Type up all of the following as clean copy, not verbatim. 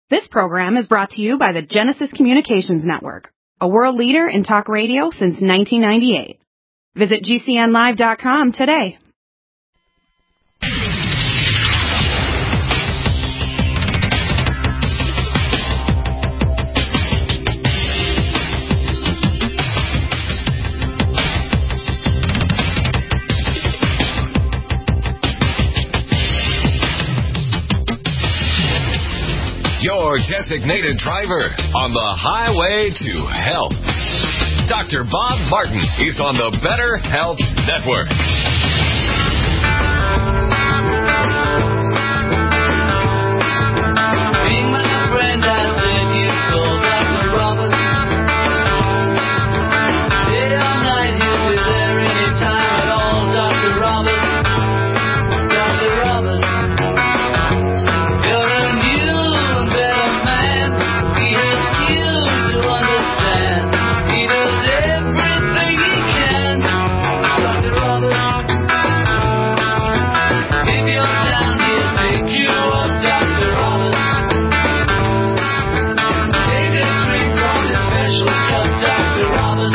This program is brought to you by the Genesis Communications Network, a world leader in talk radio since 1998. Visit GCNlive.com today. Your designated driver on the highway to health. Dr. Bob Martin is on the Better Health Network. Being my friend, I said you told Dr. Roberts. Day or night, he'll be there anytime at all, Dr. Roberts. Dr. Roberts. You're a new and better man. He helps you to understand. He does everything he can. Dr. Roberts. If you're down, he'll pick you up, Dr. Roberts. Take a drink from his special cup, Dr. Roberts.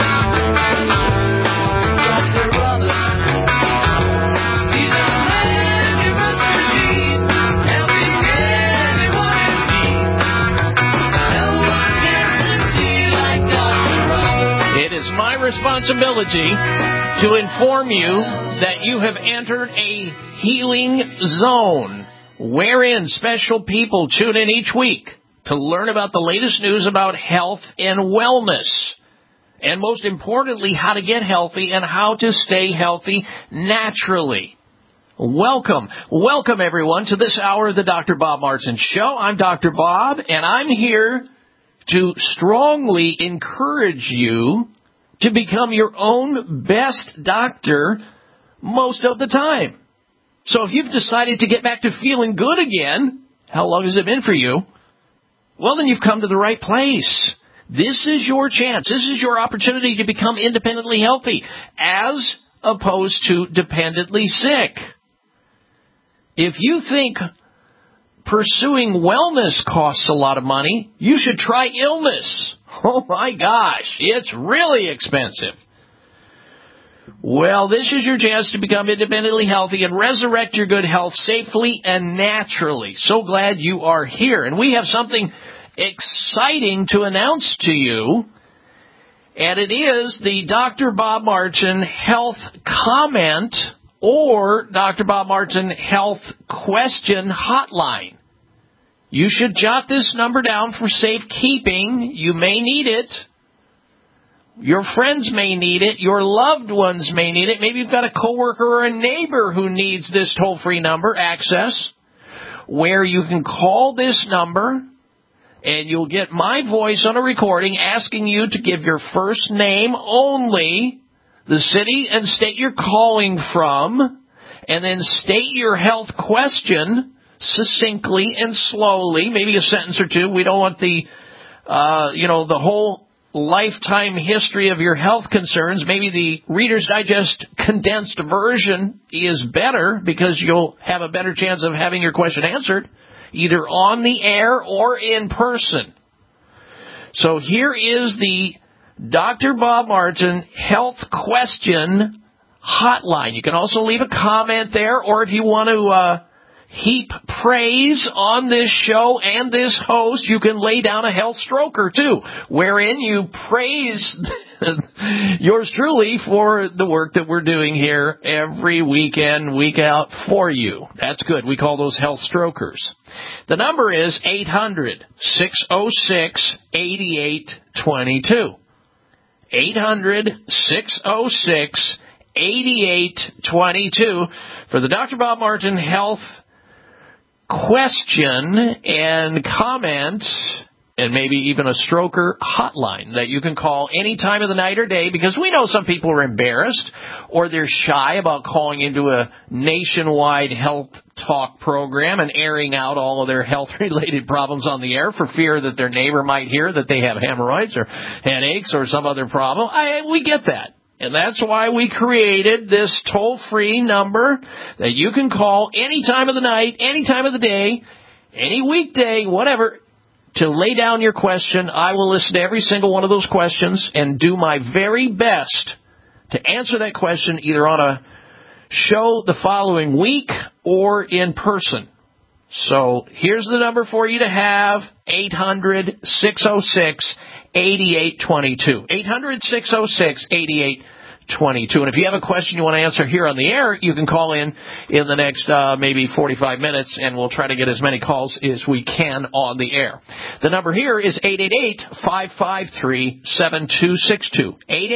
Dr. Roberts. He's a man you must believe, helping anyone in need. No one gets to see like Dr. Roberts. It is my responsibility to inform you that you have entered a healing zone wherein special people tune in each week to learn about the latest news about health and wellness. And most importantly, how to get healthy and how to stay healthy naturally. Welcome everyone to this hour of the Dr. Bob Martin Show. I'm Dr. Bob, and I'm here to strongly encourage you to become your own best doctor most of the time. So if you've decided to get back to feeling good again, how long has it been for you? Well, then you've come to the right place. This is your chance. This is your opportunity to become independently healthy as opposed to dependently sick. If you think pursuing wellness costs a lot of money, you should try illness. Oh my gosh, it's really expensive. Well, this is your chance to become independently healthy and resurrect your good health safely and naturally. So glad you are here. And we have something exciting to announce to you, and it is the Dr. Bob Martin Health Comment or Dr. Bob Martin Health Question Hotline. You should jot this number down for safekeeping. You may need it. Your friends may need it. Your loved ones may need it. Maybe you've got a coworker or a neighbor who needs this toll-free number access, where you can call this number and you'll get my voice on a recording asking you to give your first name only, the city and state you're calling from, and then state your health question succinctly and slowly, maybe a sentence or two. We don't want the whole lifetime history of your health concerns. Maybe the Reader's Digest condensed version is better because you'll have a better chance of having your question answered either on the air or in person. So here is the Dr. Bob Martin Health Question Hotline. You can also leave a comment there, or if you want to heap praise on this show and this host, you can lay down a health stroker too, wherein you praise yours truly for the work that we're doing here every weekend, week out for you. That's good. We call those health strokers. The number is 800-606-8822. 800-606-8822 for the Dr. Bob Martin Health Question and Comment, and maybe even a stroker hotline that you can call any time of the night or day, because we know some people are embarrassed or they're shy about calling into a nationwide health talk program and airing out all of their health-related problems on the air for fear that their neighbor might hear that they have hemorrhoids or headaches or some other problem. We get that. And that's why we created this toll-free number that you can call any time of the night, any time of the day, any weekday, whatever, to lay down your question. I will listen to every single one of those questions and do my very best to answer that question either on a show the following week or in person. So here's the number for you to have, 800-606-8822. 800-606-8822. And if you have a question you want to answer here on the air, you can call in the next maybe 45 minutes, and we'll try to get as many calls as we can on the air. The number here is 888-553-7262.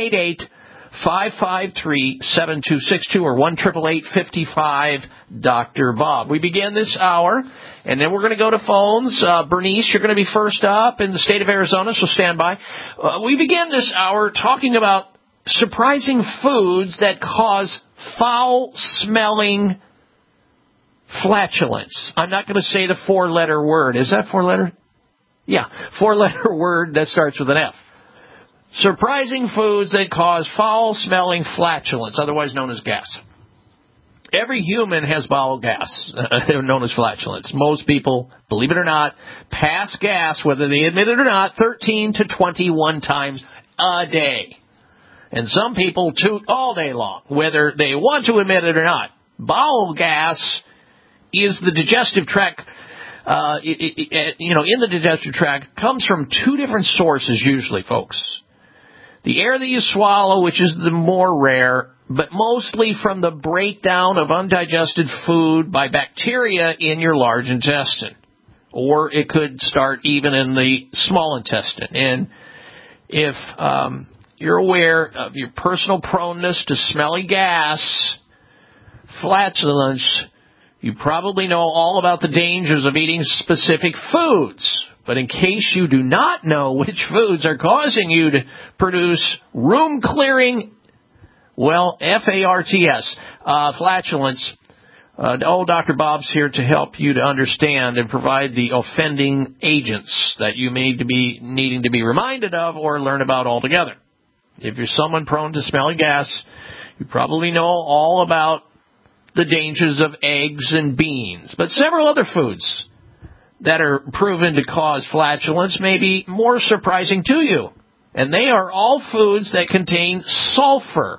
888-553-7262 or 1-888-55-Dr. Bob. We begin this hour, and then we're going to go to phones. Bernice, you're going to be first up in the state of Arizona, so stand by. We begin this hour talking about surprising foods that cause foul-smelling flatulence. I'm not going to say the four-letter word. Is that four-letter? Yeah, four-letter word that starts with an F. Surprising foods that cause foul-smelling flatulence, otherwise known as gas. Every human has bowel gas, known as flatulence. Most people, believe it or not, pass gas, whether they admit it or not, 13 to 21 times a day. And some people toot all day long, whether they want to admit it or not. Bowel gas is the digestive tract, in the digestive tract, comes from two different sources usually, folks. The air that you swallow, which is the more rare, but mostly from the breakdown of undigested food by bacteria in your large intestine. Or it could start even in the small intestine. And if you're aware of your personal proneness to smelly gas, flatulence, you probably know all about the dangers of eating specific foods. But in case you do not know which foods are causing you to produce room-clearing, FARTS, flatulence, Dr. Bob's here to help you to understand and provide the offending agents that you may be needing to be reminded of or learn about altogether. If you're someone prone to smelly gas, you probably know all about the dangers of eggs and beans. But several other foods that are proven to cause flatulence may be more surprising to you. And they are all foods that contain sulfur.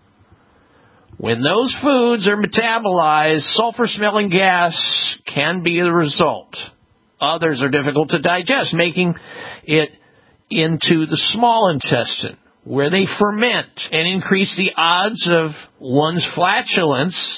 When those foods are metabolized, sulfur-smelling gas can be the result. Others are difficult to digest, making it into the small intestine, where they ferment and increase the odds of one's flatulence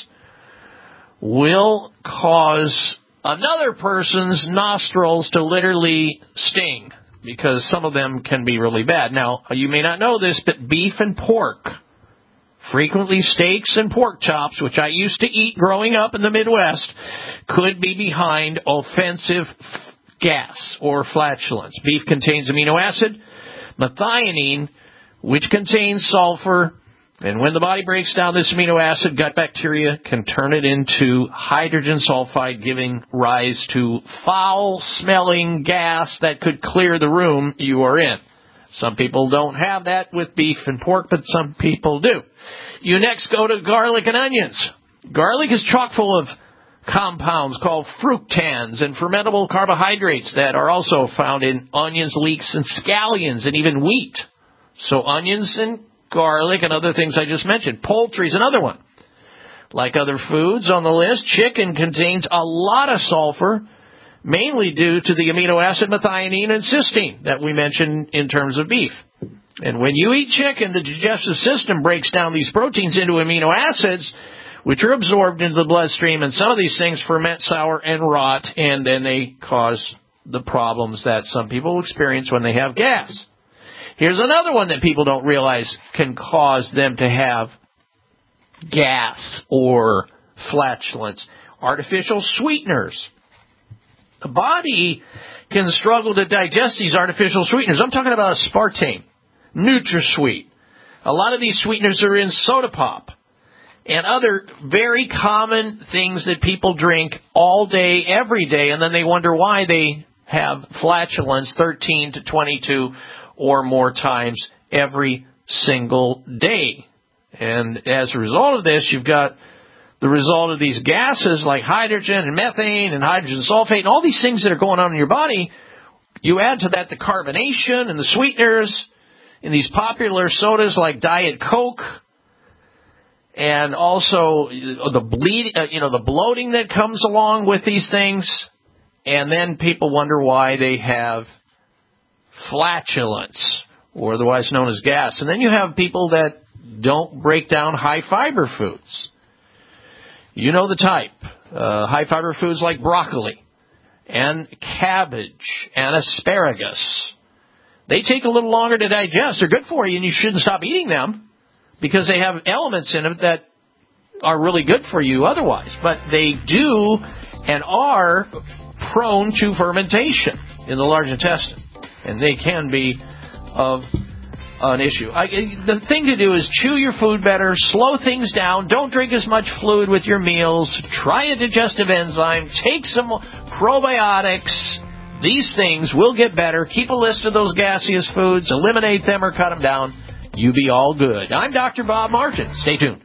will cause another person's nostrils to literally sting, because some of them can be really bad. Now, you may not know this, but beef and pork, frequently steaks and pork chops, which I used to eat growing up in the Midwest, could be behind offensive gas or flatulence. Beef contains amino acid, methionine, which contains sulfur, and when the body breaks down this amino acid, gut bacteria can turn it into hydrogen sulfide, giving rise to foul-smelling gas that could clear the room you are in. Some people don't have that with beef and pork, but some people do. You next go to garlic and onions. Garlic is chock full of compounds called fructans and fermentable carbohydrates that are also found in onions, leeks, and scallions, and even wheat. So onions and garlic and other things I just mentioned. Poultry is another one. Like other foods on the list, chicken contains a lot of sulfur, mainly due to the amino acid methionine and cysteine that we mentioned in terms of beef. And when you eat chicken, the digestive system breaks down these proteins into amino acids, which are absorbed into the bloodstream, and some of these things ferment, sour, and rot, and then they cause the problems that some people experience when they have gas. Here's another one that people don't realize can cause them to have gas or flatulence. Artificial sweeteners. The body can struggle to digest these artificial sweeteners. I'm talking about aspartame, NutraSweet. A lot of these sweeteners are in soda pop and other very common things that people drink all day, every day, and then they wonder why they have flatulence 13 to 22 or more times every single day. And as a result of this, you've got the result of these gases like hydrogen and methane and hydrogen sulfate and all these things that are going on in your body You add to that the carbonation and the sweeteners in these popular sodas like Diet Coke, and also the bloating that comes along with these things, and then people wonder why they have flatulence, or otherwise known as gas. And then you have people that don't break down high-fiber foods. You know the type. High-fiber foods like broccoli and cabbage and asparagus. They take a little longer to digest. They're good for you, and you shouldn't stop eating them because they have elements in it that are really good for you otherwise. But they do and are prone to fermentation in the large intestine, and they can be of an issue. The thing to do is chew your food better, slow things down, don't drink as much fluid with your meals, try a digestive enzyme, take some probiotics. These things will get better. Keep a list of those gaseous foods, eliminate them or cut them down. You be all good. I'm Dr. Bob Martin. Stay tuned.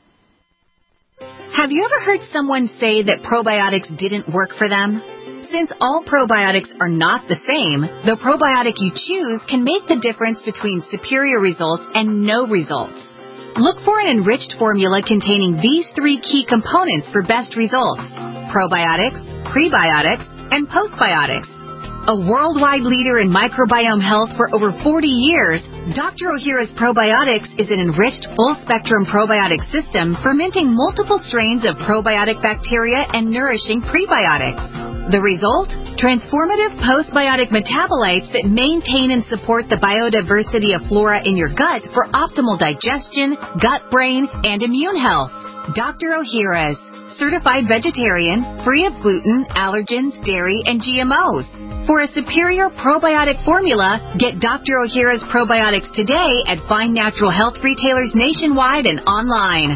Have you ever heard someone say that probiotics didn't work for them? Since all probiotics are not the same, the probiotic you choose can make the difference between superior results and no results. Look for an enriched formula containing these 3 key components for best results: probiotics, prebiotics, and postbiotics. A worldwide leader in microbiome health for over 40 years, Dr. Ohhira's Probiotics is an enriched full-spectrum probiotic system fermenting multiple strains of probiotic bacteria and nourishing prebiotics. The result? Transformative postbiotic metabolites that maintain and support the biodiversity of flora in your gut for optimal digestion, gut, brain, and immune health. Dr. Ohhira's. Certified vegetarian, free of gluten, allergens, dairy, and GMOs. For a superior probiotic formula, get Dr. Ohhira's Probiotics today at fine natural health retailers nationwide and online.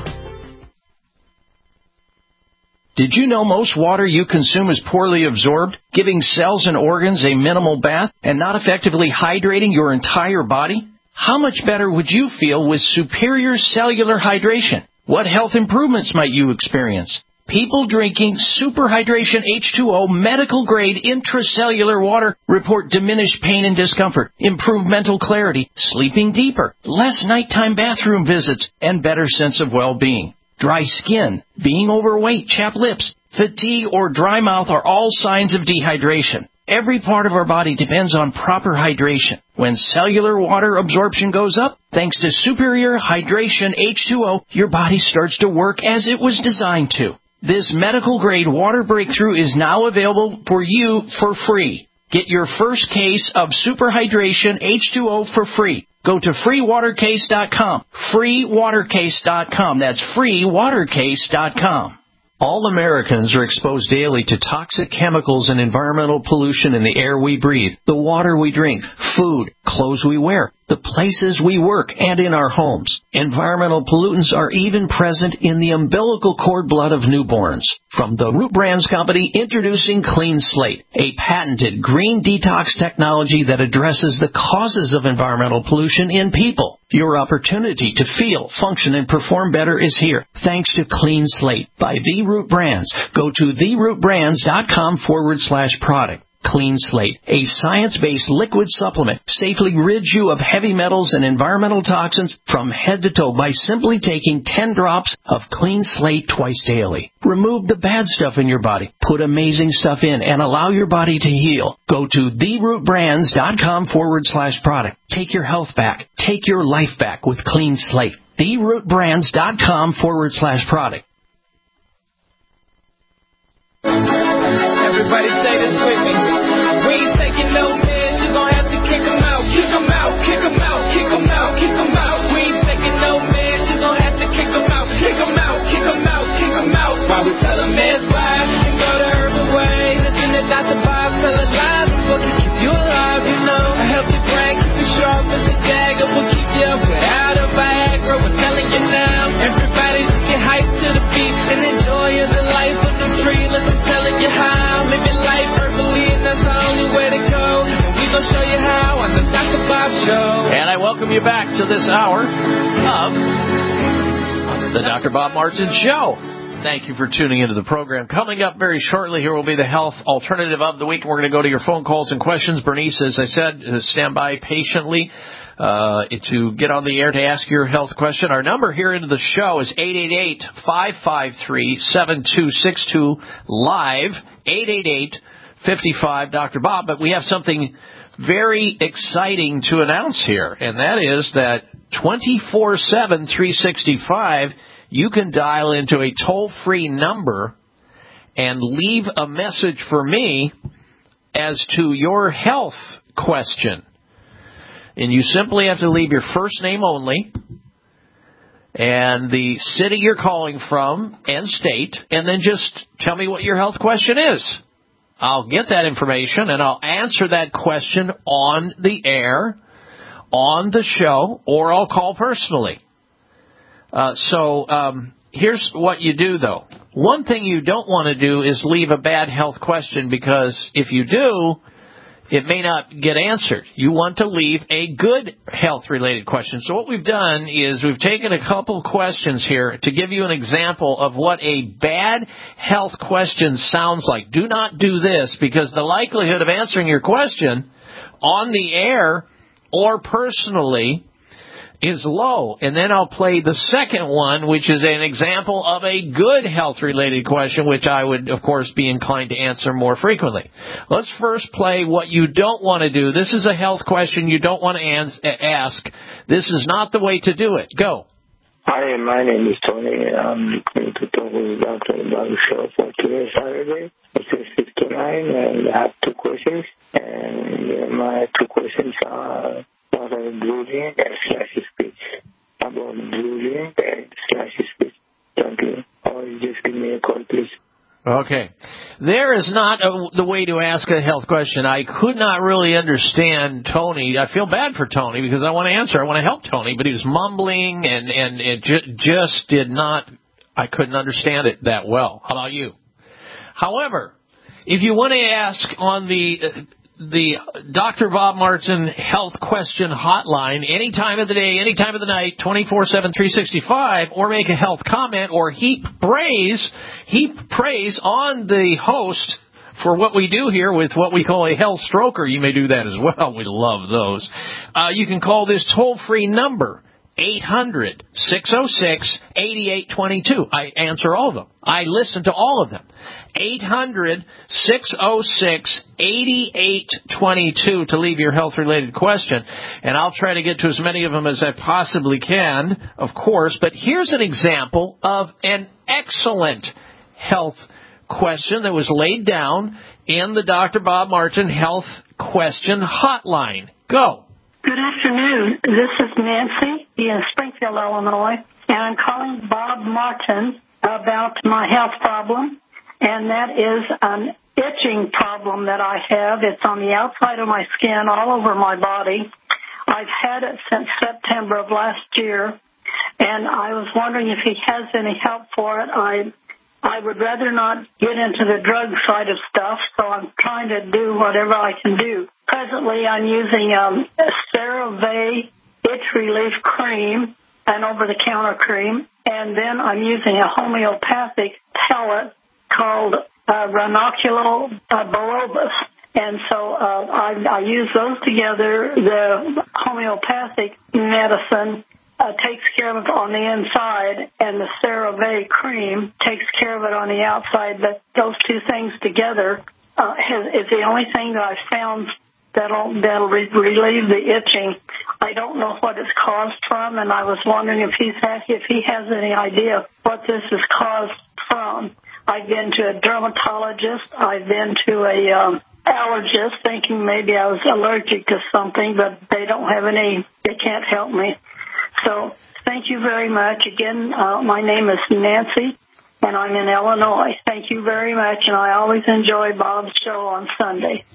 Did you know most water you consume is poorly absorbed, giving cells and organs a minimal bath and not effectively hydrating your entire body? How much better would you feel with superior cellular hydration? What health improvements might you experience? People drinking Super Hydration H2O medical-grade intracellular water report diminished pain and discomfort, improved mental clarity, sleeping deeper, less nighttime bathroom visits, and better sense of well-being. Dry skin, being overweight, chapped lips, fatigue, or dry mouth are all signs of dehydration. Every part of our body depends on proper hydration. When cellular water absorption goes up, thanks to Superior Hydration H2O, your body starts to work as it was designed to. This medical-grade water breakthrough is now available for you for free. Get your first case of Super Hydration H2O for free. Go to freewatercase.com. freewatercase.com. That's freewatercase.com. All Americans are exposed daily to toxic chemicals and environmental pollution in the air we breathe, the water we drink, food, clothes we wear, the places we work, and in our homes. Environmental pollutants are even present in the umbilical cord blood of newborns. From the Root Brands Company, introducing Clean Slate, a patented green detox technology that addresses the causes of environmental pollution in people. Your opportunity to feel, function, and perform better is here, thanks to Clean Slate by The Root Brands. Go to therootbrands.com/product. Clean Slate, a science-based liquid supplement, safely rids you of heavy metals and environmental toxins from head to toe by simply taking 10 drops of Clean Slate twice daily. Remove the bad stuff in your body, put amazing stuff in, and allow your body to heal. Go to therootbrands.com/product. Take your health back. Take your life back with Clean Slate. therootbrands.com/product. Everybody say this with me. We ain't taking no meds, you gon' have to kick 'em out. Kick 'em out, kick 'em out, kick 'em out, kick 'em out. We ain't taking no meds, you gon' have to kick 'em out. Kick 'em out, kick 'em out, kick 'em out. Why we tell 'em it's bye and go the herbal way. Listen to Dr. Bob, tell it live. It's what can keep you alive, you know. A healthy brain, keep you sharp as a dagger. Will keep you up without a Viagra. We're telling you now. Everybody just get hyped to the beat and enjoy the life of the tree. Listen, telling you how. Live your life herbally, and that's the only way to go. And we gon' show you how on the Dr. Bob Show. And I welcome you back to this hour of the Dr. Bob Martin Show. Thank you for tuning into the program. Coming up very shortly here will be the health alternative of the week. We're going to go to your phone calls and questions. Bernice, as I said, stand by patiently to get on the air to ask your health question. Our number here into the show is 888-553-7262 live, 888-55 Dr. Bob. But we have something very exciting to announce here, and that is that 24/7, 365, you can dial into a toll-free number and leave a message for me as to your health question. And you simply have to leave your first name only and the city you're calling from and state, and then just tell me what your health question is. I'll get that information, and I'll answer that question on the air, on the show, or I'll call personally. Here's what you do, though. One thing you don't want to do is leave a bad health question, because if you do, it may not get answered. You want to leave a good health-related question. So what we've done is we've taken a couple questions here to give you an example of what a bad health question sounds like. Do not do this, because the likelihood of answering your question on the air or personally is low. And then I'll play the second one, which is an example of a good health-related question, which I would, of course, be inclined to answer more frequently. Let's first play what you don't want to do. This is a health question you don't want to ask. This is not the way to do it. Go. Hi, my name is Tony. I'm going to talk with Dr. about the show for today, Saturday. It's 6:09, and I have two questions. And my two questions are about drooling and slashy speech. About drooling and slashy speech. Thank you. Or just give me a call, please. Okay. There is not the way to ask a health question. I could not really understand Tony. I feel bad for Tony because I want to answer. I want to help Tony, but he was mumbling and it just did not, I couldn't understand it that well. How about you? However, if you want to ask on the Dr. Bob Martin health question hotline any time of the day, any time of the night, 24/7, 365, or make a health comment or heap praise on the host for what we do here with what we call a health stroker. You may do that as well. We love those. You can call this toll-free number, 800-606-8822. I answer all of them. I listen to all of them. 800-606-8822 to leave your health-related question. And I'll try to get to as many of them as I possibly can, of course. But here's an example of an excellent health question that was laid down in the Dr. Bob Martin health question hotline. Go. Good afternoon. This is Nancy in Springfield, Illinois, and I'm calling Bob Martin about my health problem, and that is an itching problem that I have. It's on the outside of my skin, all over my body. I've had it since September of last year, and I was wondering if he has any help for it. I would rather not get into the drug side of stuff, so I'm trying to do whatever I can do. Presently, I'm using a CeraVe itch relief cream, an over-the-counter cream, and then I'm using a homeopathic pellet called ranunculus bulbous. And so I use those together. The homeopathic medicine takes care of it on the inside, and the CeraVe cream takes care of it on the outside. But those two things together is the only thing that I've found that'll relieve the itching. I don't know what it's caused from, and I was wondering if he has any idea what this is caused from. I've been to a dermatologist. I've been to a allergist, thinking maybe I was allergic to something, but they can't help me. So thank you very much. Again, my name is Nancy, and I'm in Illinois. Thank you very much, and I always enjoy Bob's show on Sunday.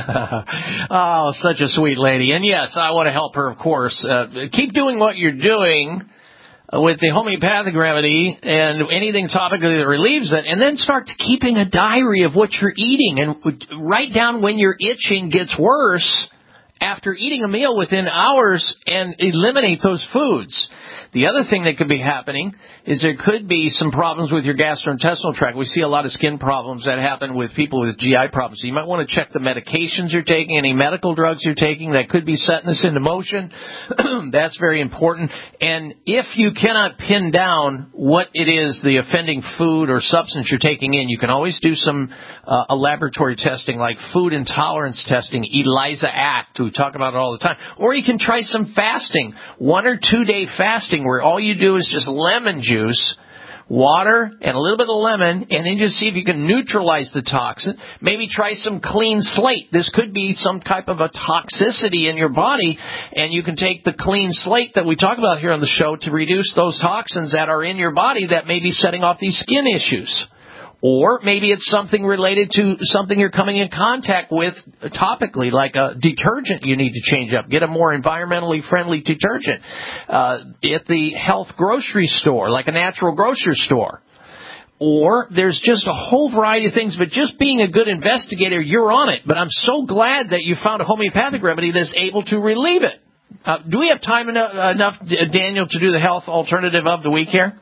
Oh, such a sweet lady. And yes, I want to help her, of course. Keep doing what you're doing with the homeopathic remedy and anything topically that relieves it, and then start keeping a diary of what you're eating and write down when your itching gets worse after eating a meal within hours and eliminate those foods. The other thing that could be happening is there could be some problems with your gastrointestinal tract. We see a lot of skin problems that happen with people with GI problems. So you might want to check the medications you're taking, any medical drugs you're taking that could be setting this into motion. That's very important. And if you cannot pin down what it is, the offending food or substance you're taking in, you can always do some a laboratory testing like food intolerance testing, ELISA Act. We talk about it all the time. Or you can try some fasting, 1 or 2 day fasting, where all you do is just lemon juice, water, and a little bit of lemon, and then just see if you can neutralize the toxin. Maybe try some clean slate. This could be some type of a toxicity in your body, and you can take the clean slate that we talk about here on the show to reduce those toxins that are in your body that may be setting off these skin issues. Or maybe it's something related to something you're coming in contact with topically, like a detergent you need to change up. Get a more environmentally friendly detergent. At the health grocery store, like a natural grocery store. Or there's just a whole variety of things, but just being a good investigator, you're on it. But I'm so glad that you found a homeopathic remedy that's able to relieve it. Do we have time enough, Daniel, to do the health alternative of the week here?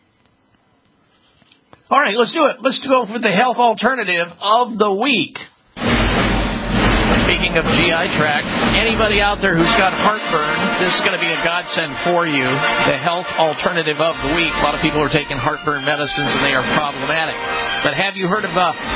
All right, let's do it. Let's go for the health alternative of the week. Speaking of GI tract, anybody out there who's got heartburn, this is going to be a godsend for you. The health alternative of the week. A lot of people are taking heartburn medicines and they are problematic. But have you heard of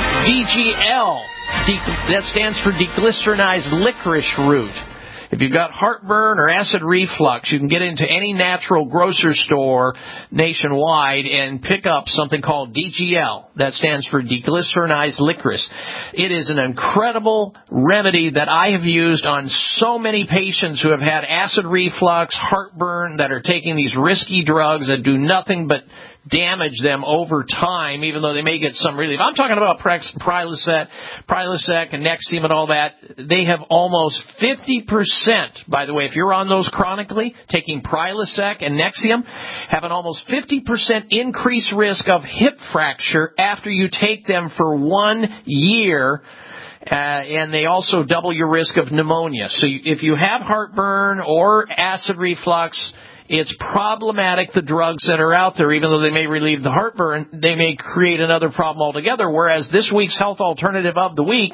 DGL? That stands for deglycerinized licorice root. If you've got heartburn or acid reflux, you can get into any natural grocery store nationwide and pick up something called DGL. That stands for deglycerinized licorice. It is an incredible remedy that I have used on so many patients who have had acid reflux, heartburn, that are taking these risky drugs that do nothing but damage them over time, even though they may get some relief. I'm talking about Prilosec and Nexium and all that. They have almost 50%, by the way, if you're on those chronically, taking Prilosec and Nexium, have an almost 50% increased risk of hip fracture after you take them for 1 year. And they also double your risk of pneumonia. So if you have heartburn or acid reflux, it's problematic, the drugs that are out there. Even though they may relieve the heartburn, they may create another problem altogether. Whereas this week's health alternative of the week,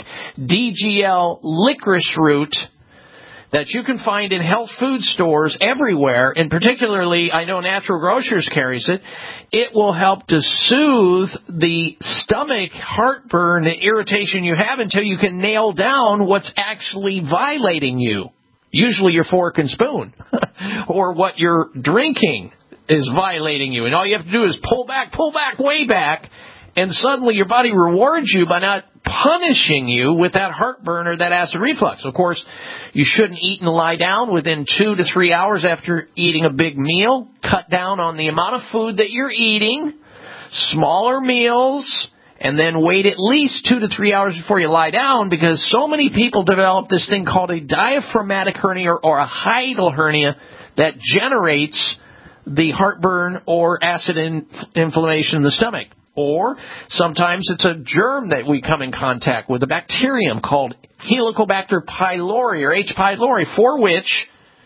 DGL licorice root, that you can find in health food stores everywhere, and particularly I know Natural Grocers carries it. It will help to soothe the stomach heartburn and irritation you have until you can nail down what's actually violating you. Usually your fork and spoon, or what you're drinking is violating you. And all you have to do is pull back, way back, and suddenly your body rewards you by not punishing you with that heartburn or that acid reflux. Of course, you shouldn't eat and lie down within 2 to 3 hours after eating a big meal. Cut down on the amount of food that you're eating, smaller meals, and then wait at least 2 to 3 hours before you lie down, because so many people develop this thing called a diaphragmatic hernia or a hiatal hernia that generates the heartburn or acid inflammation in the stomach. Or sometimes it's a germ that we come in contact with, a bacterium called Helicobacter pylori or H. pylori, for which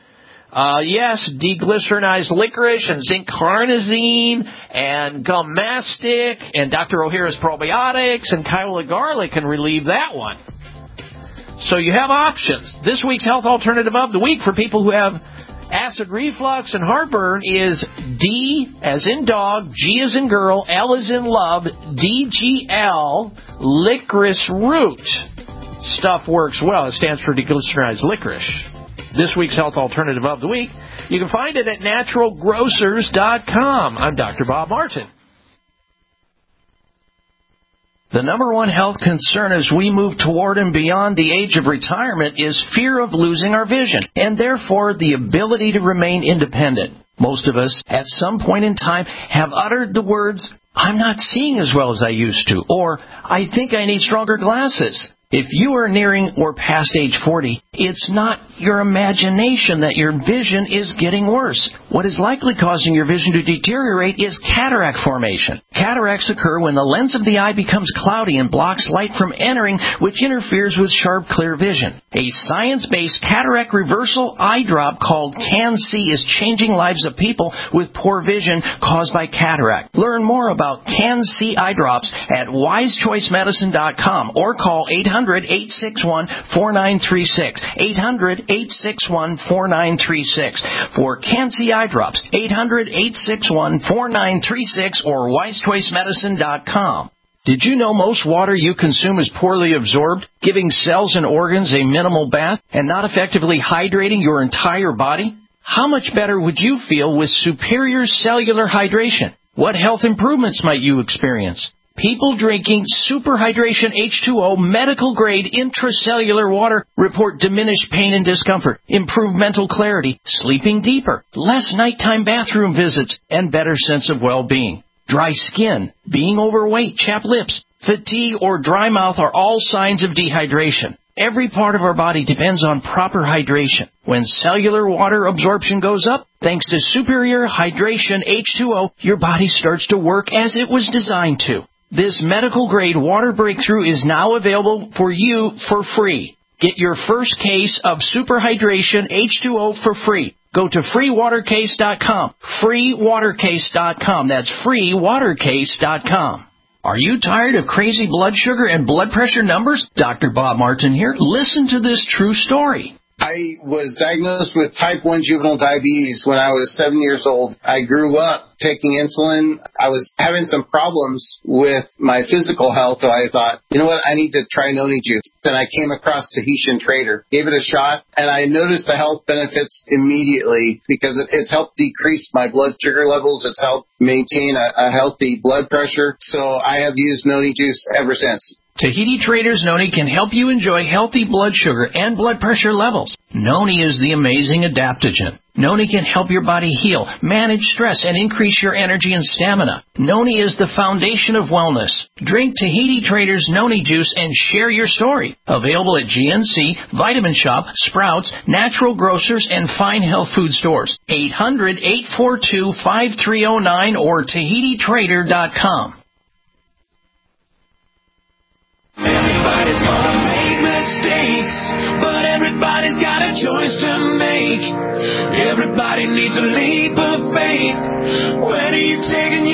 deglycerinized licorice and zinc carnosine and gum mastic and Dr. O'Hara's probiotics and Kiowa garlic can relieve that one. So you have options. This week's health alternative of the week for people who have acid reflux and heartburn is D as in dog, G as in girl, L as in love, DGL licorice root. Stuff works well. It stands for deglycerinized licorice. This week's health alternative of the week, you can find it at naturalgrocers.com. I'm Dr. Bob Martin. The number one health concern as we move toward and beyond the age of retirement is fear of losing our vision, and therefore the ability to remain independent. Most of us, at some point in time, have uttered the words, "I'm not seeing as well as I used to," or "I think I need stronger glasses." If you are nearing or past age 40, it's not your imagination that your vision is getting worse. What is likely causing your vision to deteriorate is cataract formation. Cataracts occur when the lens of the eye becomes cloudy and blocks light from entering, which interferes with sharp, clear vision. A science-based cataract reversal eye drop called Can-C is changing lives of people with poor vision caused by cataract. Learn more about Can-C eye drops at wisechoicemedicine.com or call 800-861-4936. 800-861-4936 for Can-C eye drops. 800-861-4936 or wisechoicemedicine.com. Did you know most water you consume is poorly absorbed, giving cells and organs a minimal bath and not effectively hydrating your entire body? How much better would you feel with superior cellular hydration? What health improvements might you experience? People drinking Super Hydration H2O medical-grade intracellular water report diminished pain and discomfort, improved mental clarity, sleeping deeper, less nighttime bathroom visits, and better sense of well-being. Dry skin, being overweight, chapped lips, fatigue, or dry mouth are all signs of dehydration. Every part of our body depends on proper hydration. When cellular water absorption goes up, thanks to Superior Hydration H2O, your body starts to work as it was designed to. This medical-grade water breakthrough is now available for you for free. Get your first case of Super Hydration H2O for free. Go to freewatercase.com. freewatercase.com. That's freewatercase.com. Are you tired of crazy blood sugar and blood pressure numbers? Dr. Bob Martin here. Listen to this true story. I was diagnosed with type 1 juvenile diabetes when I was 7 years old. I grew up taking insulin. I was having some problems with my physical health, so I thought, you know what, I need to try Noni Juice. Then I came across Tahitian Trader, gave it a shot, and I noticed the health benefits immediately because it's helped decrease my blood sugar levels. It's helped maintain a healthy blood pressure. So I have used Noni Juice ever since. Tahiti Trader's Noni can help you enjoy healthy blood sugar and blood pressure levels. Noni is the amazing adaptogen. Noni can help your body heal, manage stress, and increase your energy and stamina. Noni is the foundation of wellness. Drink Tahiti Trader's Noni Juice and share your story. Available at GNC, Vitamin Shop, Sprouts, Natural Grocers, and Fine Health Food Stores. 800-842-5309 or TahitiTrader.com. Everybody's gonna make mistakes, but everybody's got a choice to make. Everybody needs a leap of faith. When are you taking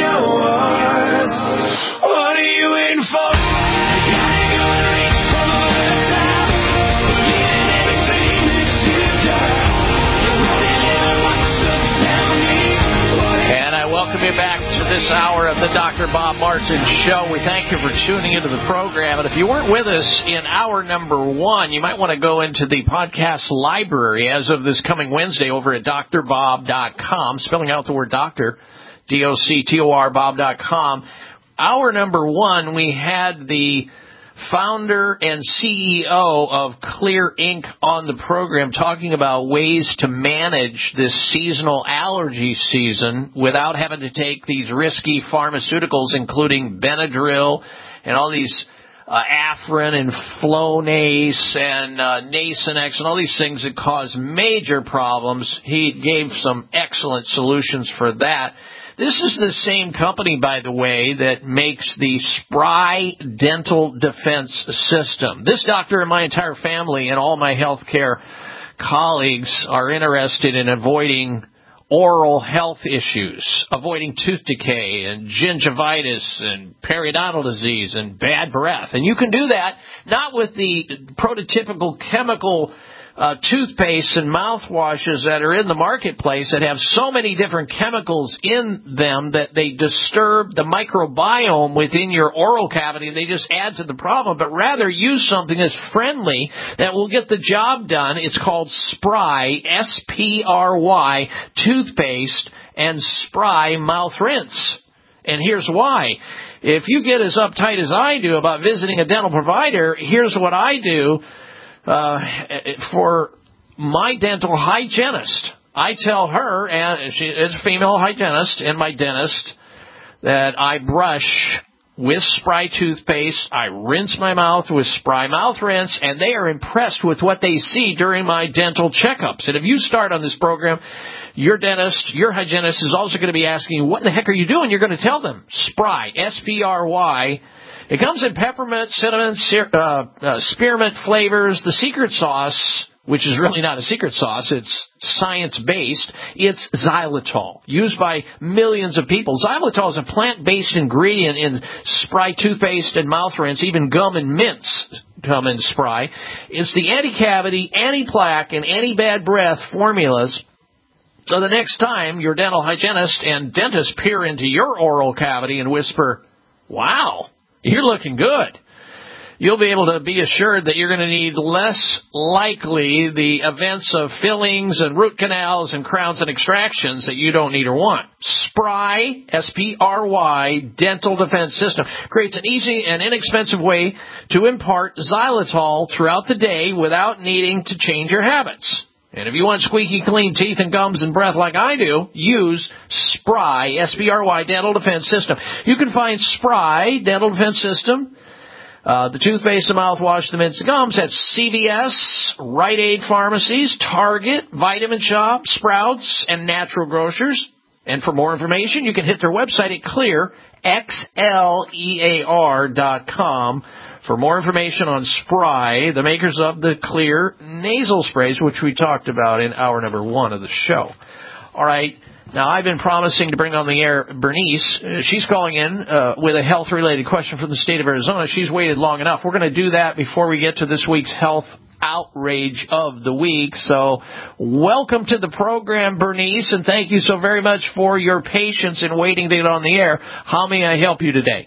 yours? What are you waiting for? You gotta go and reach for the top. Believe in everything that you've done. You only live once, so tell me what. And I welcome you back to this hour of the Dr. Bob Martin Show. We thank you for tuning into the program. And if you weren't with us in hour number 1, you might want to go into the podcast library as of this coming Wednesday over at drbob.com, spelling out the word doctor, D-O-C-T-O-R, bob.com. Hour number 1, we had the founder and CEO of Clear Inc. on the program talking about ways to manage this seasonal allergy season without having to take these risky pharmaceuticals, including Benadryl and all these Afrin and Flonase and Nasonex and all these things that cause major problems. He gave some excellent solutions for that. This is the same company, by the way, that makes the Spry Dental Defense System. This doctor and my entire family and all my healthcare colleagues are interested in avoiding oral health issues, avoiding tooth decay and gingivitis and periodontal disease and bad breath. And you can do that not with the prototypical chemical toothpaste and mouthwashes that are in the marketplace that have so many different chemicals in them that they disturb the microbiome within your oral cavity. They just add to the problem, but rather use something that's friendly that will get the job done. It's called Spry, S-P-R-Y, toothpaste and Spry mouth rinse. And here's why. If you get as uptight as I do about visiting a dental provider, here's what I do. For my dental hygienist, I tell her, and she is a female hygienist and my dentist, that I brush with Spry toothpaste. I rinse my mouth with Spry mouth rinse, and they are impressed with what they see during my dental checkups. And if you start on this program, your dentist, your hygienist is also going to be asking you, what in the heck are you doing? You're going to tell them. Spry, S-P-R-Y. It comes in peppermint, cinnamon, spearmint flavors. The secret sauce, which is really not a secret sauce, it's science-based, it's xylitol, used by millions of people. Xylitol is a plant-based ingredient in Spry toothpaste and mouth rinse. Even gum and mints come in Spry. It's the anti-cavity, anti-plaque, and anti-bad breath formulas. So the next time your dental hygienist and dentist peer into your oral cavity and whisper, "Wow, you're looking good," you'll be able to be assured that you're going to need less likely the events of fillings and root canals and crowns and extractions that you don't need or want. Spry, S-P-R-Y, Dental Defense System creates an easy and inexpensive way to impart xylitol throughout the day without needing to change your habits. And if you want squeaky clean teeth and gums and breath like I do, use Spry, S-P-R-Y, Dental Defense System. You can find Spry, Dental Defense System, the toothpaste, the mouthwash, the mints, the gums at CVS, Rite Aid pharmacies, Target, Vitamin Shop, Sprouts, and natural grocers. And for more information, you can hit their website at clearxlear.com. For more information on Spry, the makers of the Clear nasal sprays, which we talked about in hour number 1 of the show. All right. Now, I've been promising to bring on the air Bernice. She's calling in with a health-related question from the state of Arizona. She's waited long enough. We're going to do that before we get to this week's health outrage of the week. So welcome to the program, Bernice, and thank you so very much for your patience in waiting to get on the air. How may I help you today?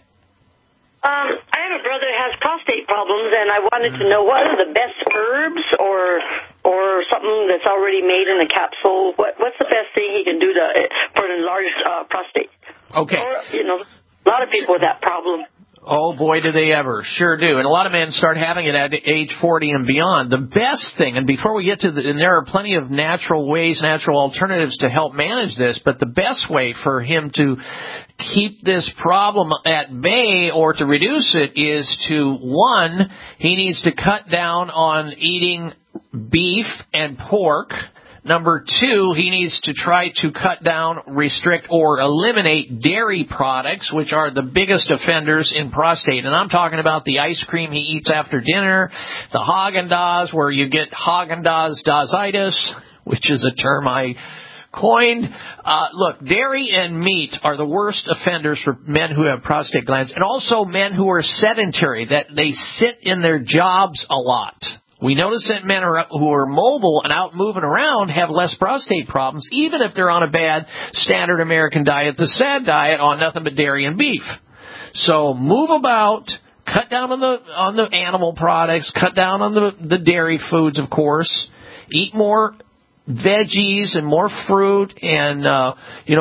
I have a brother who has prostate problems, and I wanted to know what are the best herbs or something that's already made in a capsule. What's the best thing he can do for an enlarged prostate? Okay. Or, a lot of people with that problem. Oh, boy, do they ever. Sure do. And a lot of men start having it at age 40 and beyond. The best thing, and before we get to and there are plenty of natural ways, natural alternatives to help manage this, but the best way for him to keep this problem at bay or to reduce it is to, one, he needs to cut down on eating beef and pork. Number 2, he needs to try to cut down, restrict, or eliminate dairy products, which are the biggest offenders in prostate. And I'm talking about the ice cream he eats after dinner, the Haagen-Dazs, where you get Haagen-Dazs-dazitis, which is a term I coined. Look, dairy and meat are the worst offenders for men who have prostate glands, and also men who are sedentary, that they sit in their jobs a lot. We notice that men who are mobile and out moving around have less prostate problems, even if they're on a bad standard American diet, the SAD diet, on nothing but dairy and beef. So move about, cut down on the animal products, cut down on the dairy foods, of course. Eat more veggies and more fruit and, a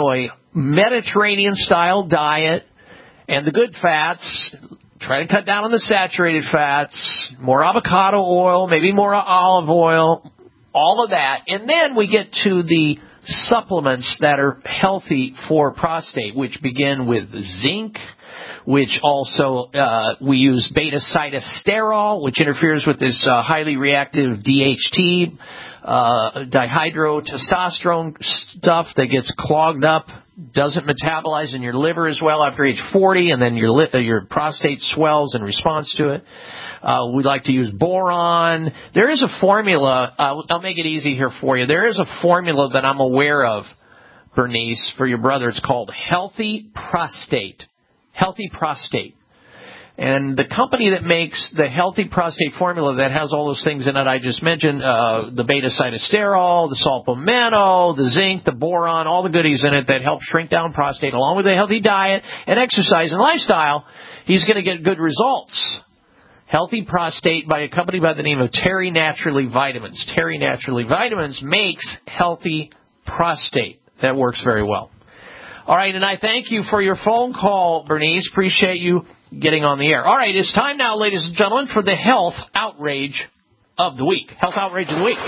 Mediterranean-style diet and the good fats. Try to cut down on the saturated fats, more avocado oil, maybe more olive oil, all of that. And then we get to the supplements that are healthy for prostate, which begin with zinc, which also we use beta-cytosterol, which interferes with this highly reactive DHT, dihydrotestosterone stuff that gets clogged up, doesn't metabolize in your liver as well after age 40, and then your prostate swells in response to it. We like to use boron. There is a formula. I'll make it easy here for you. There is a formula that I'm aware of, Bernice, for your brother. It's called Healthy Prostate. Healthy Prostate. And the company that makes the Healthy Prostate formula that has all those things in it I just mentioned, the beta-cytosterol, the sulfamino, the zinc, the boron, all the goodies in it that help shrink down prostate, along with a healthy diet and exercise and lifestyle, he's going to get good results. Healthy Prostate by a company by the name of Terry Naturally Vitamins. Terry Naturally Vitamins makes Healthy Prostate. That works very well. All right, and I thank you for your phone call, Bernice. Appreciate you getting on the air. All right, it's time now, ladies and gentlemen, for the health outrage of the week. Health outrage of the week.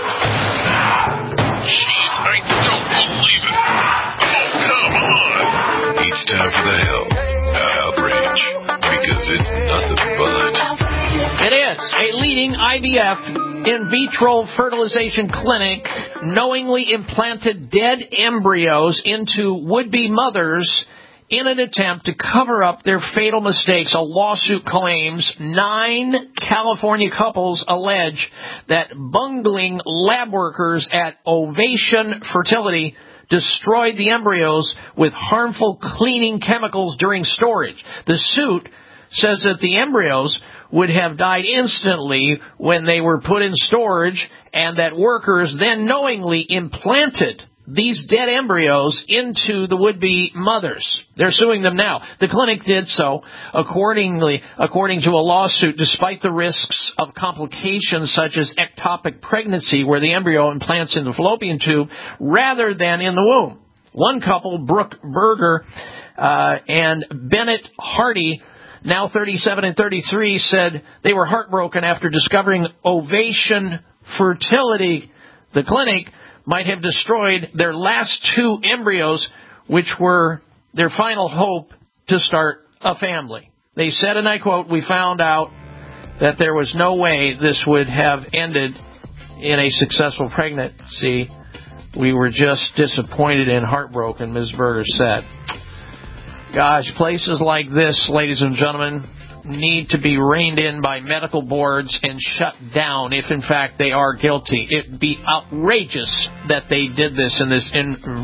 Jeez, I don't believe it. Oh, come on. It's time for the health outrage. 'cause it's nothing but. It is a leading IVF in vitro fertilization clinic knowingly implanted dead embryos into would-be mothers in an attempt to cover up their fatal mistakes. A lawsuit claims 9 California couples allege that bungling lab workers at Ovation Fertility destroyed the embryos with harmful cleaning chemicals during storage. The suit says that the embryos would have died instantly when they were put in storage, and that workers then knowingly implanted these dead embryos into the would-be mothers. They're suing them now. The clinic did so according to a lawsuit, despite the risks of complications such as ectopic pregnancy, where the embryo implants in the fallopian tube rather than in the womb. One couple, Brooke Berger and Bennett Hardy, now 37 and 33, said they were heartbroken after discovering Ovation Fertility, the clinic, might have destroyed their last 2 embryos, which were their final hope to start a family. They said, and I quote, "We found out that there was no way this would have ended in a successful pregnancy. We were just disappointed and heartbroken," Ms. Berger said. Gosh, places like this, ladies and gentlemen, need to be reined in by medical boards and shut down if, in fact, they are guilty. It would be outrageous that they did this in this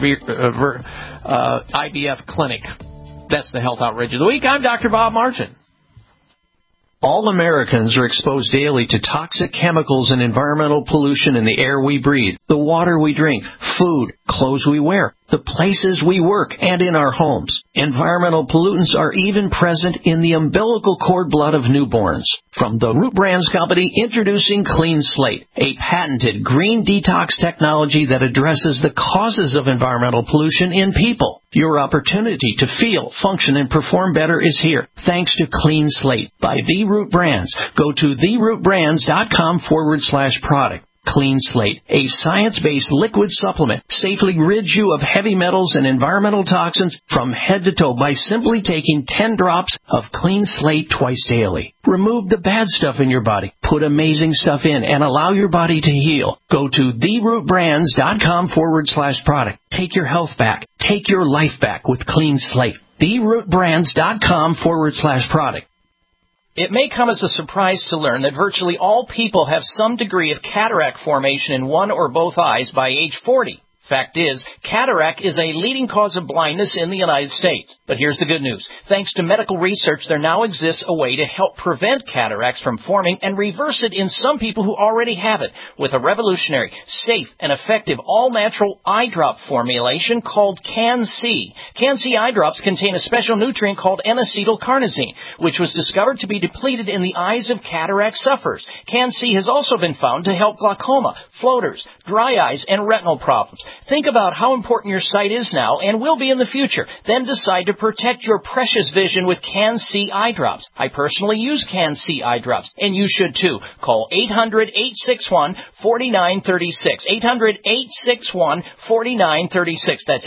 IVF clinic. That's the Health Outrage of the Week. I'm Dr. Bob Martin. All Americans are exposed daily to toxic chemicals and environmental pollution in the air we breathe, the water we drink, food, clothes we wear, the places we work, and in our homes. Environmental pollutants are even present in the umbilical cord blood of newborns. From the Root Brands Company, introducing Clean Slate, a patented green detox technology that addresses the causes of environmental pollution in people. Your opportunity to feel, function, and perform better is here, thanks to Clean Slate by The Root Brands. Go to therootbrands.com/product. Clean Slate, a science-based liquid supplement, safely rids you of heavy metals and environmental toxins from head to toe by simply taking 10 drops of Clean Slate twice daily. Remove the bad stuff in your body, put amazing stuff in, and allow your body to heal. Go to therootbrands.com/product. Take your health back. Take your life back with Clean Slate. therootbrands.com/product. It may come as a surprise to learn that virtually all people have some degree of cataract formation in one or both eyes by age 40. Fact is, cataract is a leading cause of blindness in the United States. But here's the good news. Thanks to medical research, there now exists a way to help prevent cataracts from forming and reverse it in some people who already have it with a revolutionary, safe, and effective all-natural eye drop formulation called Can-C. Can-C eye drops contain a special nutrient called N-acetylcarnosine, which was discovered to be depleted in the eyes of cataract sufferers. Can-C has also been found to help glaucoma, floaters, dry eyes, and retinal problems. Think about how important your sight is now and will be in the future. Then decide to protect your precious vision with Can-C eye drops. I personally use Can-C eye drops, and you should too. Call 800-861-4936. 800-861-4936. That's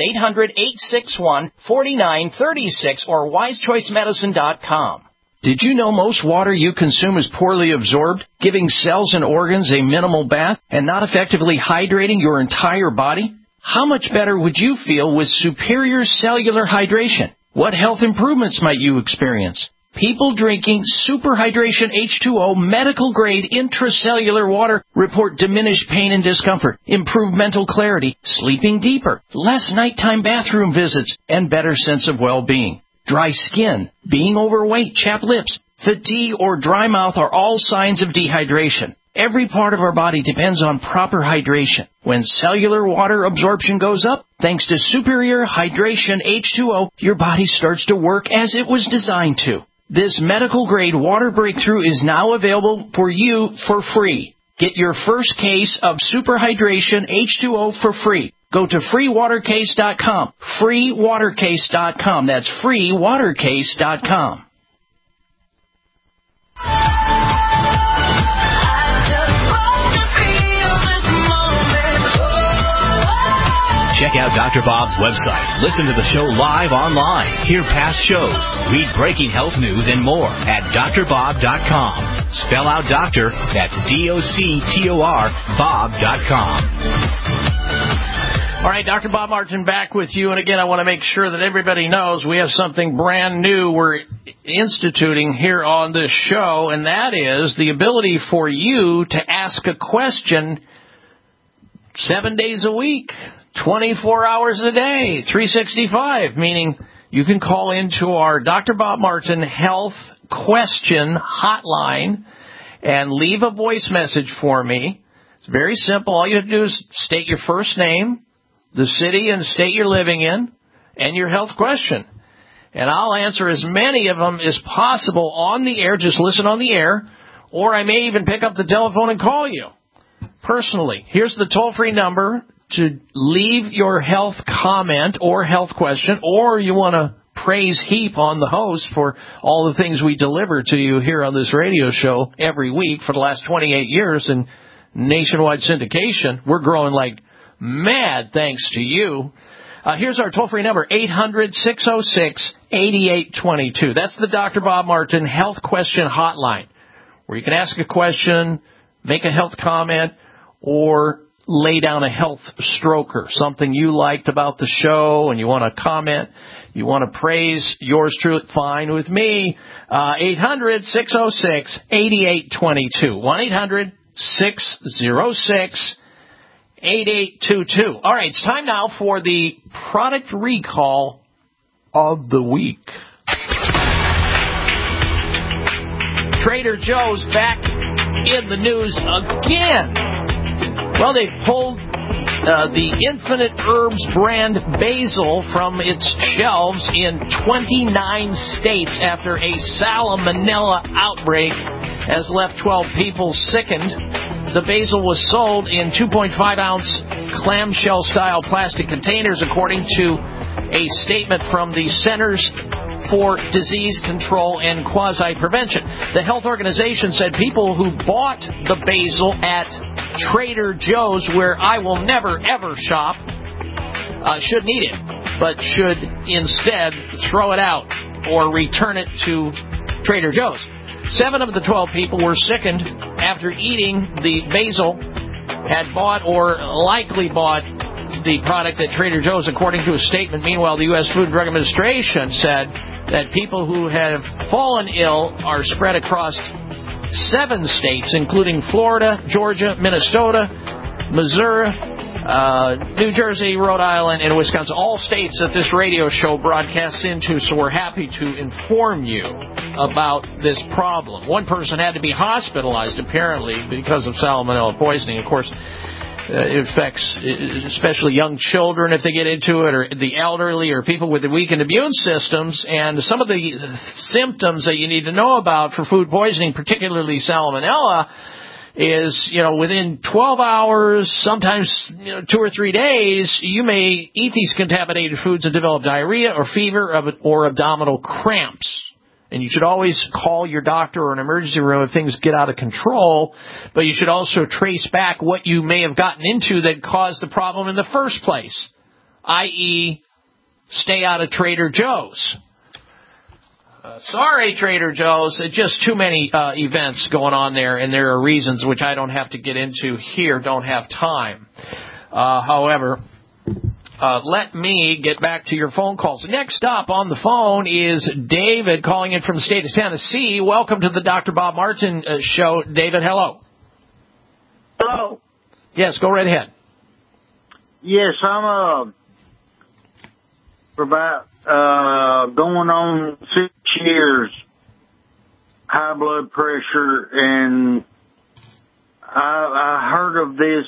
800-861-4936 or wisechoicemedicine.com. Did you know most water you consume is poorly absorbed, giving cells and organs a minimal bath and not effectively hydrating your entire body? How much better would you feel with superior cellular hydration? What health improvements might you experience? People drinking Super Hydration H2O medical-grade intracellular water report diminished pain and discomfort, improved mental clarity, sleeping deeper, less nighttime bathroom visits, and better sense of well-being. Dry skin, being overweight, chapped lips, fatigue, or dry mouth are all signs of dehydration. Every part of our body depends on proper hydration. When cellular water absorption goes up, thanks to Superior Hydration H2O, your body starts to work as it was designed to. This medical-grade water breakthrough is now available for you for free. Get your first case of Super Hydration H2O for free. Go to freewatercase.com. freewatercase.com. That's freewatercase.com. Check Check out Dr. Bob's website, listen to the show live online, hear past shows, read breaking health news, and more at drbob.com. Spell out doctor, that's DOCTOR, Bob.com. All right, Dr. Bob Martin back with you. And again, I want to make sure that everybody knows we have something brand new we're instituting here on this show, and that is the ability for you to ask a question 7 days a week, 24 hours a day, 365, meaning you can call into our Dr. Bob Martin Health Question Hotline and leave a voice message for me. It's very simple. All you have to do is state your first name, the city and state you're living in, and your health question. And I'll answer as many of them as possible on the air. Just listen on the air, or I may even pick up the telephone and call you personally. Here's the toll-free number to leave your health comment or health question, or you want to praise heap on the host for all the things we deliver to you here on this radio show every week for the last 28 years in nationwide syndication. We're growing like mad thanks to you. Here's our toll-free number, 800-606-8822. That's the Dr. Bob Martin Health Question Hotline, where you can ask a question, make a health comment, or lay down a health stroker, something you liked about the show and you want to comment, you want to praise, yours truly, fine with me. 800-606-8822. 1-800-606-8822. All right, it's time now for the product recall of the week. Trader Joe's back in the news again. Well, they pulled the Infinite Herbs brand basil from its shelves in 29 states after a salmonella outbreak has left 12 people sickened. The basil was sold in 2.5-ounce clamshell-style plastic containers, according to a statement from the Centers for Disease Control and Quasi-Prevention. The health organization said people who bought the basil at Trader Joe's, where I will never, ever shop, shouldn't eat it, but should instead throw it out or return it to Trader Joe's. 7 of the 12 people were sickened after eating the basil, had bought or likely bought the product at Trader Joe's, according to a statement. Meanwhile, the U.S. Food and Drug Administration said that people who have fallen ill are spread across 7 states, including Florida, Georgia, Minnesota, Missouri, New Jersey, Rhode Island, and Wisconsin, all states that this radio show broadcasts into, so we're happy to inform you about this problem. One person had to be hospitalized, apparently, because of salmonella poisoning. Of course, it affects especially young children if they get into it, or the elderly, or people with weakened immune systems. And some of the symptoms that you need to know about for food poisoning, particularly salmonella, is, within 12 hours, sometimes 2 or 3 days, you may eat these contaminated foods and develop diarrhea or fever or abdominal cramps. And you should always call your doctor or an emergency room if things get out of control, but you should also trace back what you may have gotten into that caused the problem in the first place, i.e., stay out of Trader Joe's. Sorry, Trader Joe's. Just too many events going on there, and there are reasons which I don't have to get into here, don't have time. However, let me get back to your phone calls. Next up on the phone is David calling in from the state of Tennessee. Welcome to the Dr. Bob Martin show. David, hello. Hello. Yes, go right ahead. Yes, I'm for about going on 6 years, high blood pressure, and I heard of this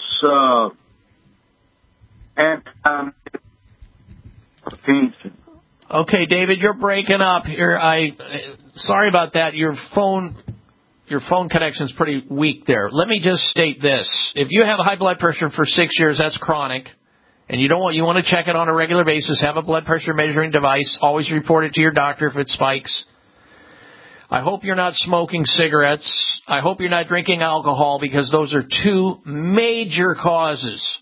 anti-hypertension. Okay, David, you're breaking up here. Sorry about that. Your phone connection is pretty weak there. Let me just state this: if you have high blood pressure for 6 years, that's chronic. And you want to check it on a regular basis. Have a blood pressure measuring device. Always report it to your doctor if it spikes. I hope you're not smoking cigarettes. I hope you're not drinking alcohol, because those are 2 major causes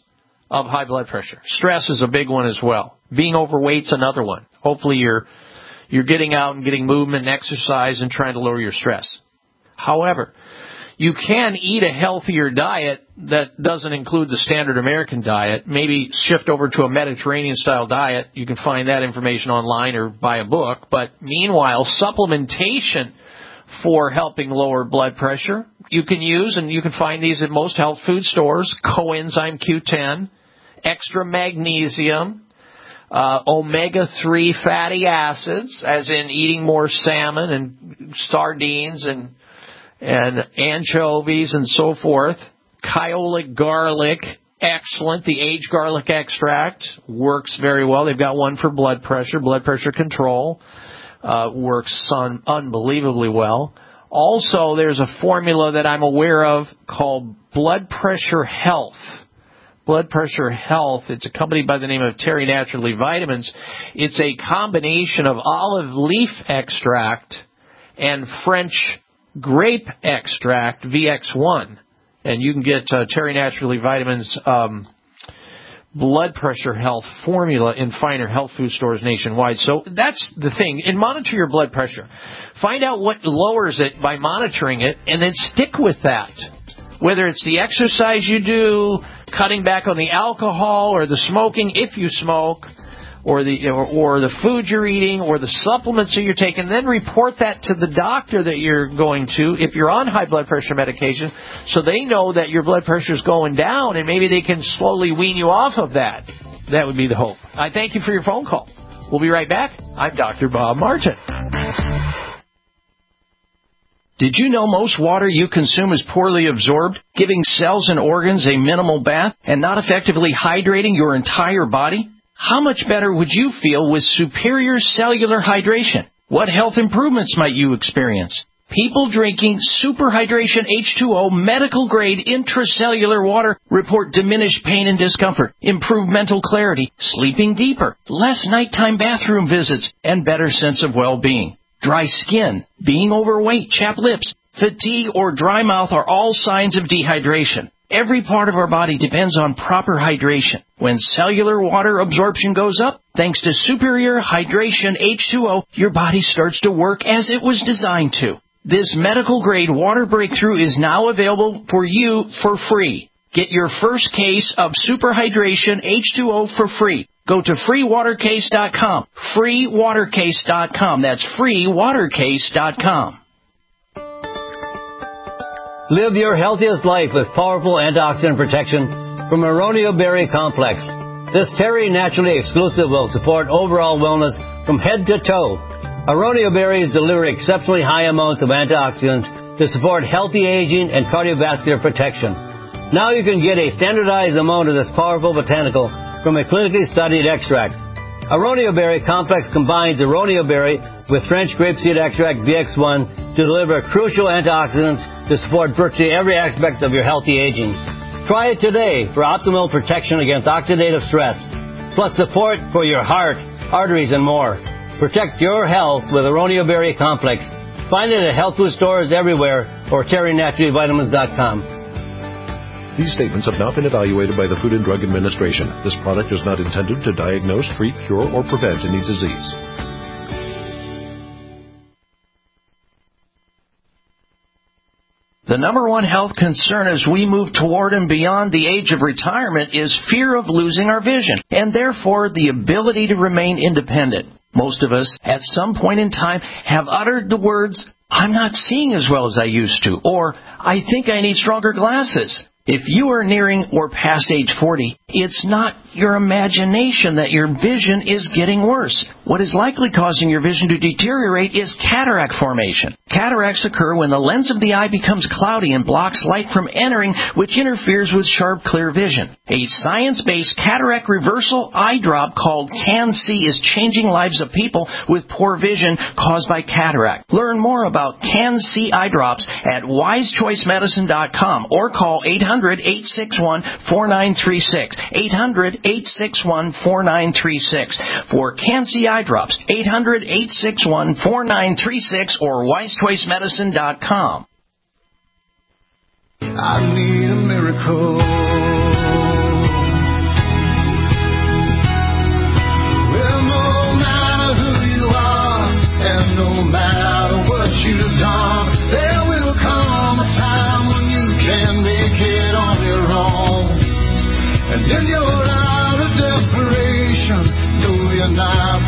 of high blood pressure. Stress is a big one as well. Being overweight's another one. Hopefully you're getting out and getting movement and exercise and trying to lower your stress. However, you can eat a healthier diet that doesn't include the standard American diet. Maybe shift over to a Mediterranean-style diet. You can find that information online or buy a book. But meanwhile, supplementation for helping lower blood pressure, you can use, and you can find these at most health food stores, coenzyme Q10, extra magnesium, omega-3 fatty acids, as in eating more salmon and sardines and anchovies and so forth. Kyolic garlic, excellent. The aged garlic extract works very well. They've got one for blood pressure control. Works unbelievably well. Also, there's a formula that I'm aware of called Blood Pressure Health. Blood Pressure Health. It's a company by the name of Terry Naturally Vitamins. It's a combination of olive leaf extract and French grape extract, VX1. And you can get Terry Naturally Vitamins Blood Pressure Health formula in finer health food stores nationwide. So that's the thing. And monitor your blood pressure. Find out what lowers it by monitoring it, and then stick with that. Whether it's the exercise you do, cutting back on the alcohol or the smoking if you smoke, or the food you're eating, or the supplements that you're taking, then report that to the doctor that you're going to if you're on high blood pressure medication, so they know that your blood pressure is going down, and maybe they can slowly wean you off of that. That would be the hope. I thank you for your phone call. We'll be right back. I'm Dr. Bob Martin. Did you know most water you consume is poorly absorbed, giving cells and organs a minimal bath and not effectively hydrating your entire body? How much better would you feel with superior cellular hydration? What health improvements might you experience? People drinking Super Hydration H2O medical-grade intracellular water report diminished pain and discomfort, improved mental clarity, sleeping deeper, less nighttime bathroom visits, and better sense of well-being. Dry skin, being overweight, chapped lips, fatigue, or dry mouth are all signs of dehydration. Every part of our body depends on proper hydration. When cellular water absorption goes up, thanks to Superior Hydration H2O, your body starts to work as it was designed to. This medical-grade water breakthrough is now available for you for free. Get your first case of Super Hydration H2O for free. Go to freewatercase.com. freewatercase.com. That's freewatercase.com. Live your healthiest life with powerful antioxidant protection from Aronio Berry Complex. This Terry Naturally exclusive will support overall wellness from head to toe. Aronio berries deliver exceptionally high amounts of antioxidants to support healthy aging and cardiovascular protection. Now you can get a standardized amount of this powerful botanical from a clinically studied extract. Aronio Berry Complex combines Aronio berry with French grapeseed extract VX1 to deliver crucial antioxidants to support virtually every aspect of your healthy aging. Try it today for optimal protection against oxidative stress, plus support for your heart, arteries, and more. Protect your health with Aronio Berry Complex. Find it at health food stores everywhere or TerryNaturallyVitamins.com. These statements have not been evaluated by the Food and Drug Administration. This product is not intended to diagnose, treat, cure, or prevent any disease. The number one health concern as we move toward and beyond the age of retirement is fear of losing our vision, and therefore the ability to remain independent. Most of us, at some point in time, have uttered the words, "I'm not seeing as well as I used to," or "I think I need stronger glasses." If you are nearing or past age 40, it's not your imagination that your vision is getting worse. What is likely causing your vision to deteriorate is cataract formation. Cataracts occur when the lens of the eye becomes cloudy and blocks light from entering, which interferes with sharp, clear vision. A science-based cataract reversal eye drop called CanC is changing lives of people with poor vision caused by cataract. Learn more about CanC eye drops at wisechoicemedicine.com or call 800-861-4936. 800-861-4936 for CanC eye drops. 800-861-4936 or wisechoicemedicine.com. I need a miracle.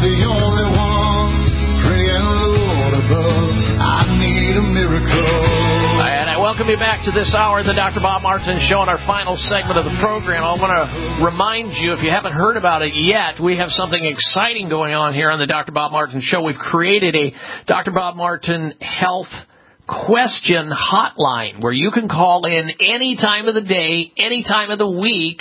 the only one praying, Lord above, I need a miracle. And I welcome you back to this hour of the Dr. Bob Martin Show in our final segment of the program. I want to remind you, if you haven't heard about it yet, we have something exciting going on here on the Dr. Bob Martin Show. We've created a Dr. Bob Martin Health Question Hotline where you can call in any time of the day, any time of the week,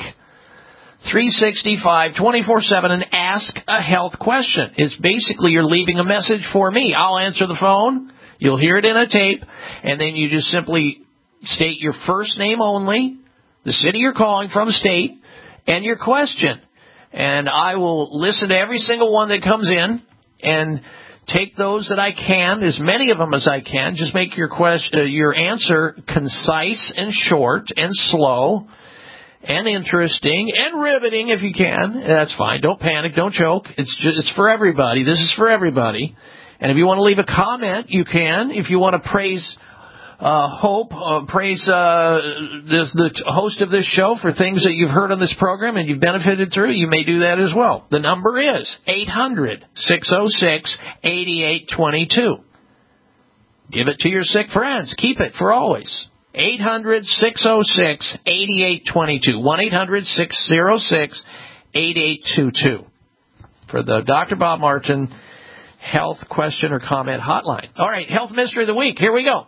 365, 24/7, and ask a health question. It's basically you're leaving a message for me. I'll answer the phone. You'll hear it in a tape, and then you just simply state your first name only, the city you're calling from, state, and your question. And I will listen to every single one that comes in and take those that I can, as many of them as I can. Just make your answer concise and short and slow and interesting and riveting if you can. That's fine. Don't panic. Don't choke. It's for everybody. This is for everybody. And if you want to leave a comment, you can. If you want to praise the host of this show for things that you've heard on this program and you've benefited through, you may do that as well. The number is 800-606-8822. Give it to your sick friends. Keep it for always. 800-606-8822. 1-800-606-8822 for the Dr. Bob Martin Health Question or Comment Hotline. All right, Health Mystery of the Week. Here we go.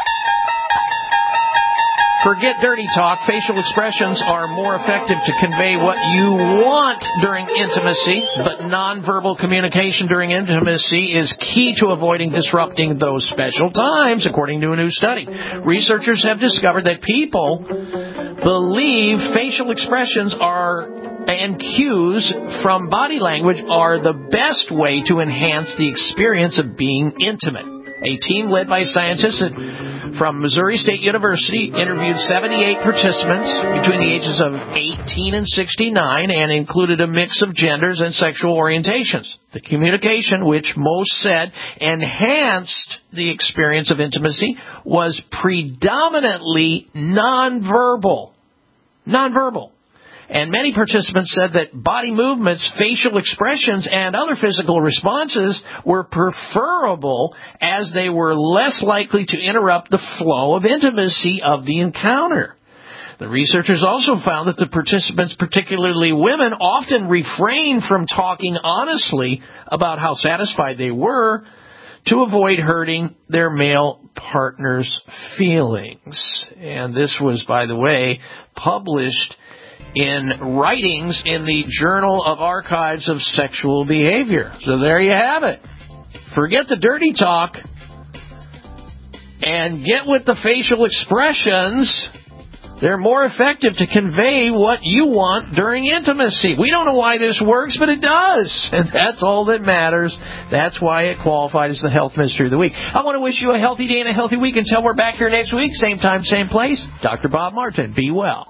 Forget dirty talk. Facial expressions are more effective to convey what you want during intimacy, but nonverbal communication during intimacy is key to avoiding disrupting those special times, according to a new study. Researchers have discovered that people believe facial expressions and cues from body language are the best way to enhance the experience of being intimate. A team led by scientists from Missouri State University interviewed 78 participants between the ages of 18 and 69 and included a mix of genders and sexual orientations. The communication, which most said enhanced the experience of intimacy, was predominantly nonverbal. And many participants said that body movements, facial expressions, and other physical responses were preferable as they were less likely to interrupt the flow of intimacy of the encounter. The researchers also found that the participants, particularly women, often refrained from talking honestly about how satisfied they were to avoid hurting their male partner's feelings. And this was, by the way, published in writings in the Journal of Archives of Sexual Behavior. So there you have it. Forget the dirty talk and get with the facial expressions. They're more effective to convey what you want during intimacy. We don't know why this works, but it does. And that's all that matters. That's why it qualified as the Health Mystery of the Week. I want to wish you a healthy day and a healthy week until we're back here next week. Same time, same place. Dr. Bob Martin. Be well.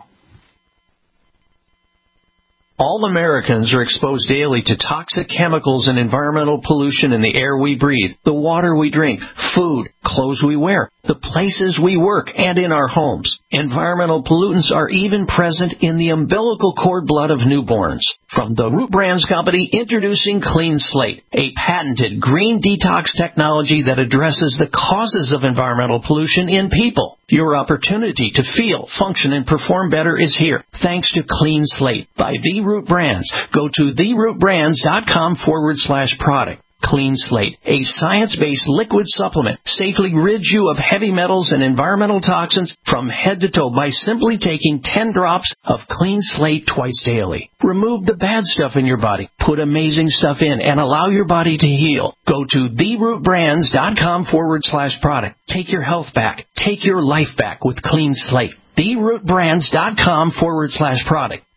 All Americans are exposed daily to toxic chemicals and environmental pollution in the air we breathe, the water we drink, food, clothes we wear, the places we work, and in our homes. Environmental pollutants are even present in the umbilical cord blood of newborns. From the Root Brands Company, introducing Clean Slate, a patented green detox technology that addresses the causes of environmental pollution in people. Your opportunity to feel, function, and perform better is here, thanks to Clean Slate by The Root Brands. Go to therootbrands.com/product. Clean Slate, a science-based liquid supplement, safely rids you of heavy metals and environmental toxins from head to toe by simply taking 10 drops of Clean Slate twice daily. Remove the bad stuff in your body, put amazing stuff in, and allow your body to heal. Go to therootbrands.com/product. Take your health back. Take your life back with Clean Slate. therootbrands.com/product.